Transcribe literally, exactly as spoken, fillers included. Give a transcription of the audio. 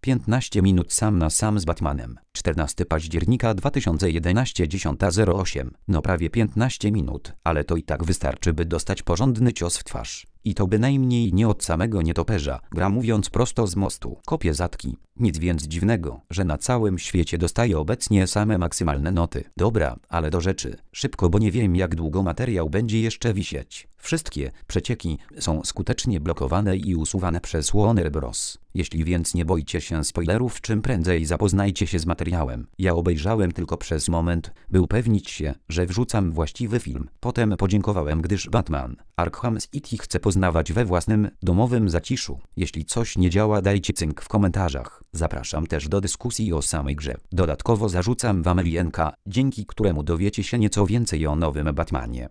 piętnaście minut sam na sam z Batmanem. czternastego października dwa tysiące jedenastego, dziesiąta zero osiem. No prawie piętnaście minut, ale to i tak wystarczy, by dostać porządny cios w twarz. I to bynajmniej nie od samego nietoperza, gra mówiąc prosto z mostu. Kopie zatki. Nic więc dziwnego, że na całym świecie dostaje obecnie same maksymalne noty. Dobra, ale do rzeczy. Szybko, bo nie wiem, jak długo materiał będzie jeszcze wisieć. Wszystkie przecieki są skutecznie blokowane i usuwane przez Warner Bros. Jeśli więc nie boicie się spoilerów, czym prędzej zapoznajcie się z materiałem. Ja obejrzałem tylko przez moment, by upewnić się, że wrzucam właściwy film. Potem podziękowałem, gdyż Batman Arkham City chcę poznawać we własnym, domowym zaciszu. Jeśli coś nie działa, dajcie cynk w komentarzach. Zapraszam też do dyskusji o samej grze. Dodatkowo zarzucam wam linka, dzięki któremu dowiecie się nieco więcej o nowym Batmanie.